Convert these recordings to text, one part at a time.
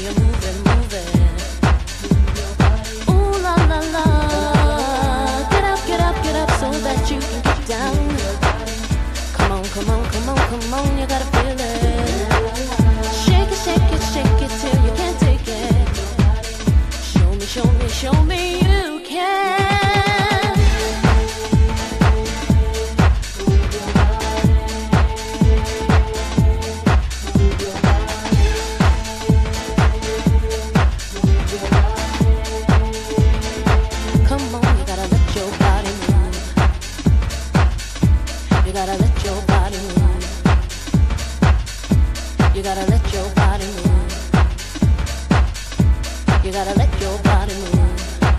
you're moving, moving. Ooh la la la. Get up, so that you can get down. Come on, come on, come on, come on, you gotta feel it. Shake it, shake it, shake it till you can't take it. Show me, show me, show me you can. You gotta let your body move. You gotta let your body move. You gotta let your body move.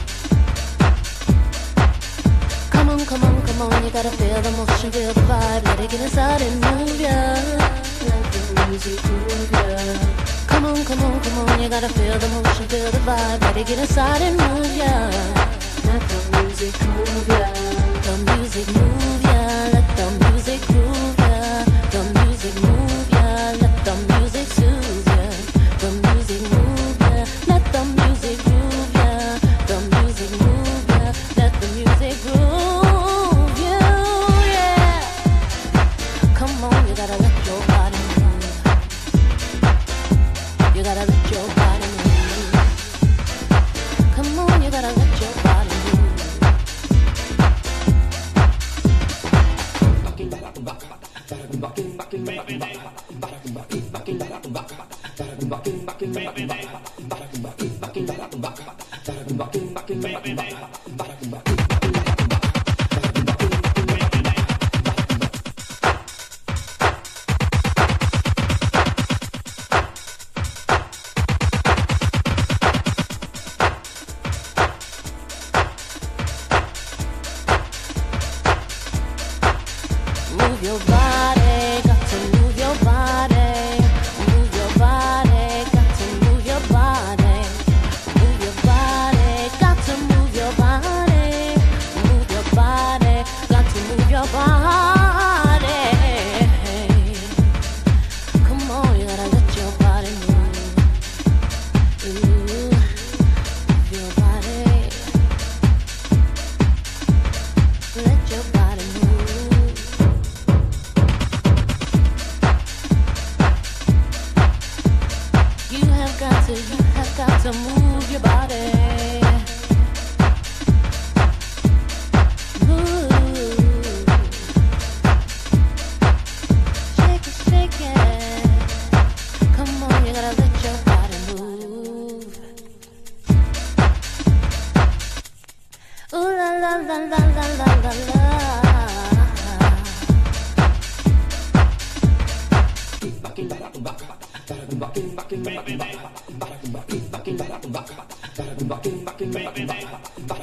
Come on, come on, come on. You gotta feel the motion, feel the vibe. Let it get inside and move ya. Let the music move ya. Come on, come on, come on. You gotta feel the motion, feel the vibe. Let it get inside and move ya. Let the music move ya. The music move ya. Let the music groove ya. The music move ya. Let the music soothe ya. The music move ya. Let the music groove ya. The music move ya. Let the music groove you, yeah. Come on, you gotta let your body move. You gotta let your body move. Come on, you gotta let your body move. Move your body, got to move your body. Move your body, got to move your body. Move your body, got to move your body. Move your body, got to move your body. Come on, you gotta let your body move. Ooh, move your body. Let your body move. You have got to move your body. Move. Shake it, shake it. Come on, you gotta let your body move. Ooh la la la la la la la la. Back